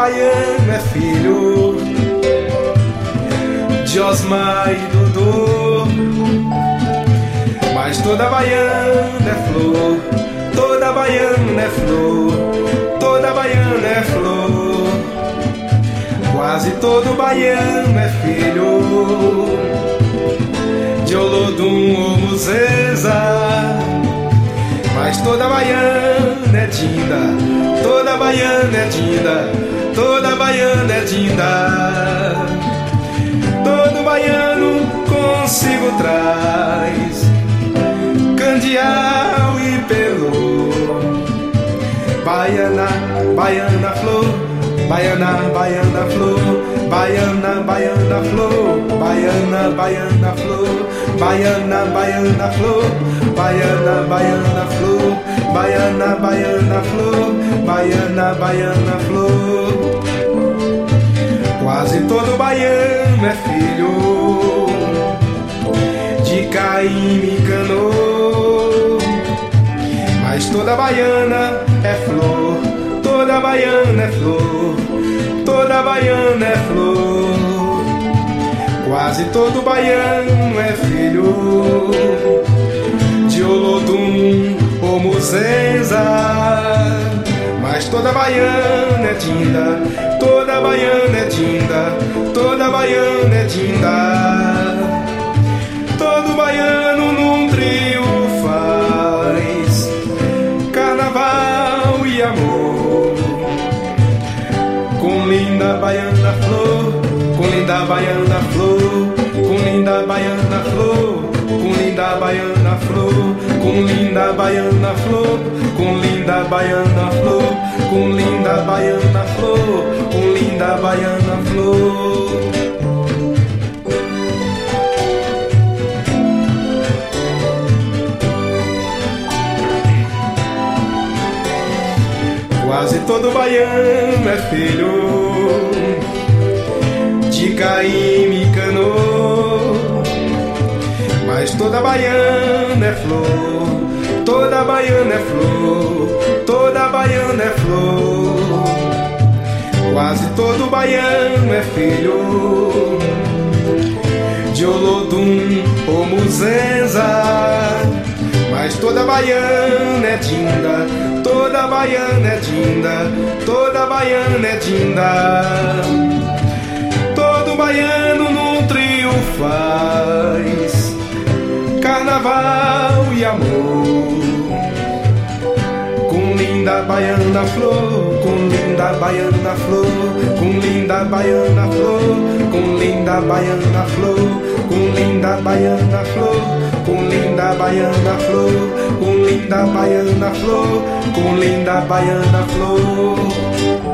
baiano é filho de Osmar e Dodô. Mas toda baiana é flor, toda baiana é flor, toda baiana é flor. Quase todo baiano é filho de Olodum ou Muzenza. Mas toda baiana é dinda, toda baiana é dinda, toda baiana é dinda. Todo baiano consigo traz candial e pelô. Baiana, baiana flor, baiana, baiana flor, baiana, baiana flor, baiana, baiana flor, baiana, baiana flor, baiana, baiana flor, baiana, baiana flor, baiana, baiana flor. Quase todo baiano é filho de Caim e Canô. Mas toda baiana é flor, toda baiana é flor, toda baiana é flor. Quase todo baiano é filho de Olodum ou Muzenza. Mas toda baiana é dinda, toda baiana é dinda, toda baiana é dinda. Todo baiano num trio faz carnaval e amor. Com linda baiana flor, com linda baiana flor, com linda baiana flor, com linda baiana flor, com linda baiana flor, com linda baiana flor, com linda baiana flor, com linda baiana flor. Quase todo baiano é filho de Caim e Canô. Mas toda baiana é flor, toda baiana é flor, toda baiana é flor. Quase todo baiano é filho de Olodum ou Muzenza. Mas toda baiana é dinda, toda baiana é dinda, toda baiana é dinda. Todo baiano num trio faz carnaval e amor. Com linda baiana flor, com linda baiana flor, com linda baiana flor, com linda baiana flor, com linda baiana flor, com linda baiana flor, com linda baiana flor, com linda baiana flor.